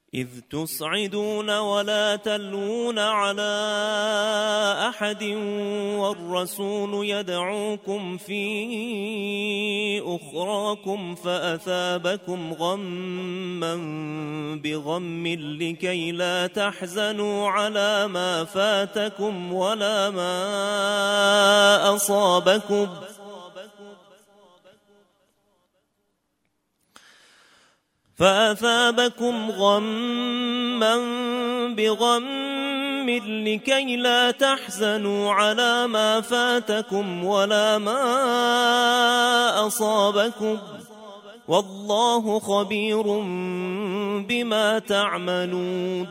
إذ تصعدون ولا تلوون على أحد والرسول يدعوكم في أخراكم فأثابكم غما بغم لكي لا تحزنوا على ما فاتكم ولا ما أصابكم فأثابكم غما بغم لكي لا تحزنوا على ما فاتكم ولا ما أصابكم والله خبير بما تعملون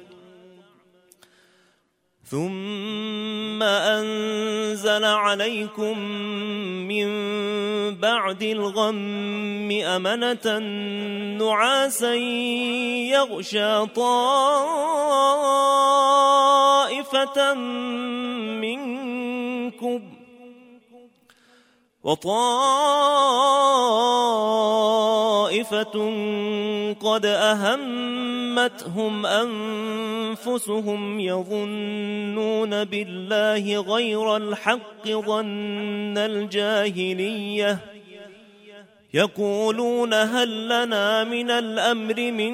ثم أنزل عليكم من بعد الغم أمنة نعاسا يغشى طائفة منكم وطائفة قد أهمتهم أنفسهم يظنون بالله غير الحق ظن الجاهلية يقولون هل لنا من الأمر من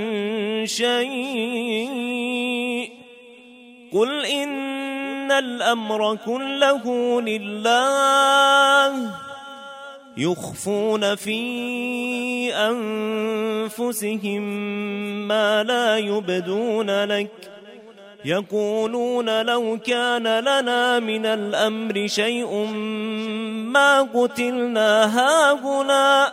شيء قل إن الأمر كله لله يخفون في أنفسهم ما لا يبدون لك يقولون لو كان لنا من الأمر شيء ما قتلنا هاهنا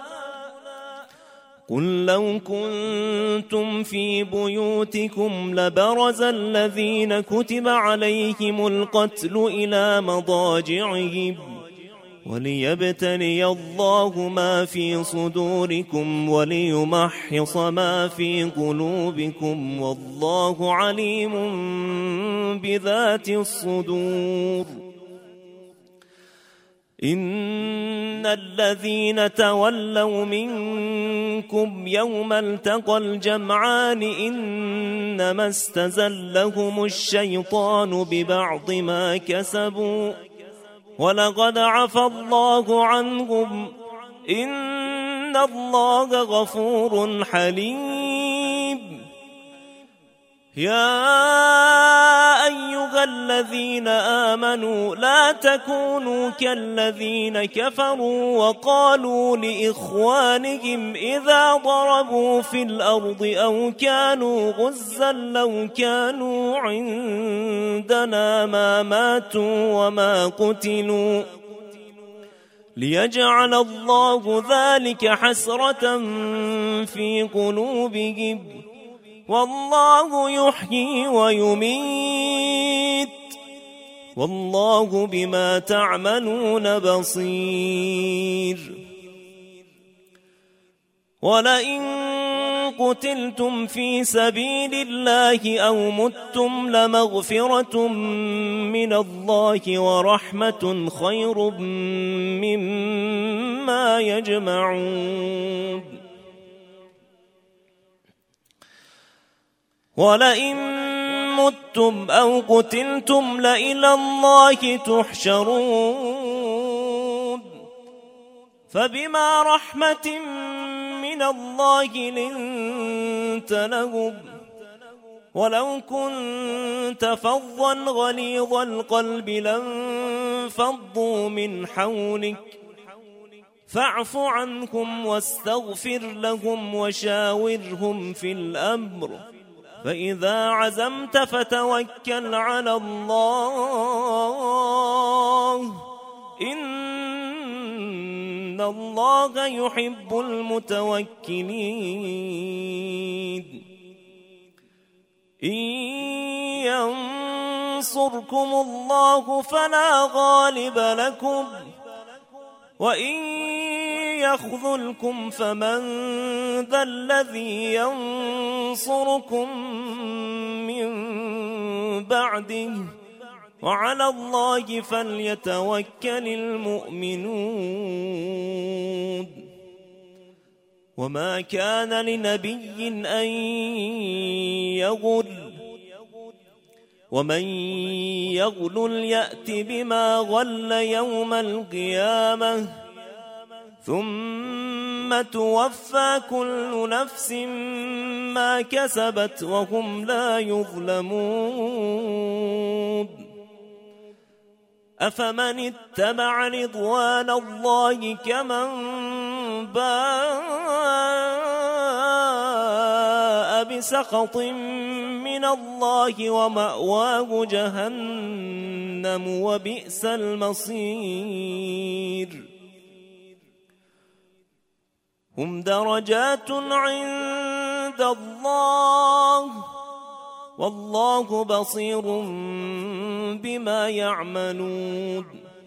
قل لو كنتم في بيوتكم لبرز الذين كتب عليهم القتل إلى مضاجعهم وليبتلي الله ما في صدوركم وليمحص ما في قلوبكم والله عليم بذات الصدور إن الذين تولوا منكم يوم التقى الجمعان إنما استزلهم الشيطان ببعض ما كسبوا ولقد عفى الله عنهم إن الله غفور حليم يا أيها الذين آمنوا لا تكونوا كالذين كفروا وقالوا لإخوانهم إذا ضربوا في الأرض أو كانوا غزا لو كانوا عندنا ما ماتوا وما قتلوا ليجعل الله ذلك حسرة في قلوبهم والله يحيي ويميت والله بما تعملون بصير ولئن قتلتم في سبيل الله أو متم لمغفرة من الله ورحمة خير مما يجمعون ولئن متم أو قتلتم لإلى الله تحشرون فبما رحمة من الله لنت لهم ولو كنت فظا غليظ القلب لانفضوا من حولك فاعف عنهم واستغفر لهم وشاورهم في الأمر فإذا عزمت فتوكل على الله إن الله يحب المتوكلين إن ينصركم الله فلا غالب لكم وإن يخذلكم فمن ذا الذي ينصركم من بعده وعلى الله فليتوكل المؤمنون وما كان لنبي أن يغل ومن يغل يأت بما غل يوم القيامة ثم توفى كل نفس ما كسبت وهم لا يظلمون أفمن اتبع رضوان الله كمن باء بسخط من الله ومأواه جهنم وبئس المصير هم درجات عند الله والله بصير بما يعملون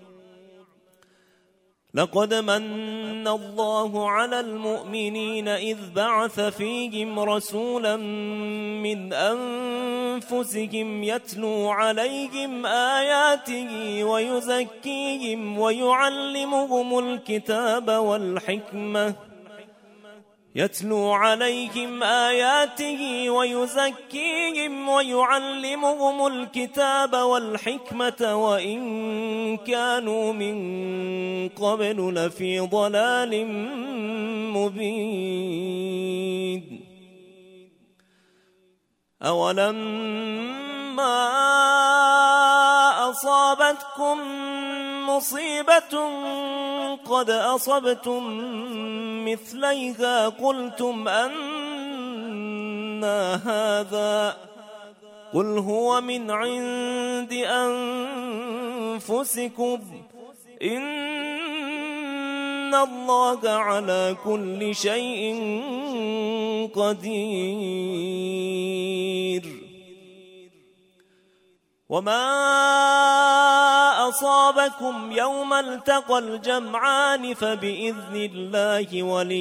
لقد من الله على المؤمنين إذ بعث فيهم رسولا من أنفسهم يتلو عليهم آياته ويزكيهم ويعلمهم الكتاب والحكمة يتلو عليهم آياته ويزكيهم ويعلمهم الكتاب والحكمة وإن كانوا من قبل لفي ضلال مبين أولما أصابتكم مصيبة قد أصبتم مثليها قلتم أنى هذا قل هو من عند أنفسكم إن الله على كل شيء قدير وما أصابكم يوم التقى الجمعان فبإذن الله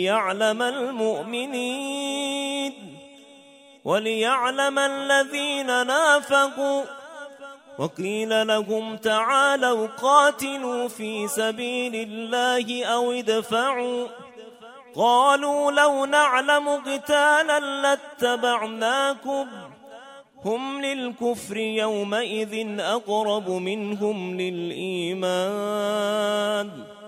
وليعلم الذين نافقوا وقيل لهم تعالوا قاتلوا في سبيل الله أو ادفعوا قالوا لو نعلم قتالا لاتبعناكم هم للكفر يومئذ أقرب منهم للإيمان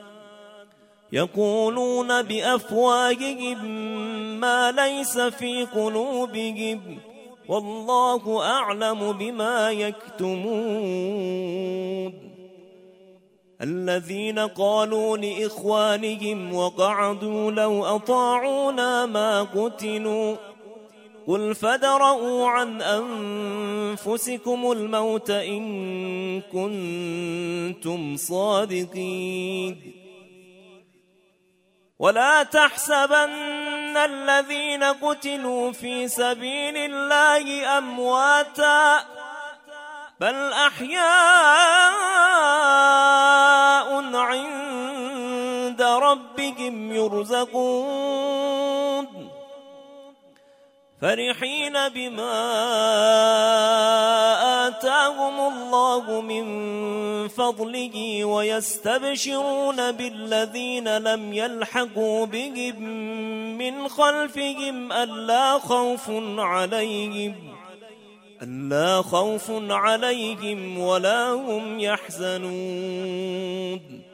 يقولون بأفواههم ما ليس في قلوبهم والله أعلم بما يكتمون الذين قالوا لإخوانهم وقعدوا لو أطاعونا ما قتلوا قل فادرءوا عن أنفسكم الموت إن كنتم صادقين ولا تحسبن الذين قتلوا في سبيل الله أمواتا بل أحياء عند ربهم يرزقون فرحين بما آتاهم الله من فضله ويستبشرون بالذين لم يلحقوا بهم من خلفهم ألا خوف عليهم ولا هم يحزنون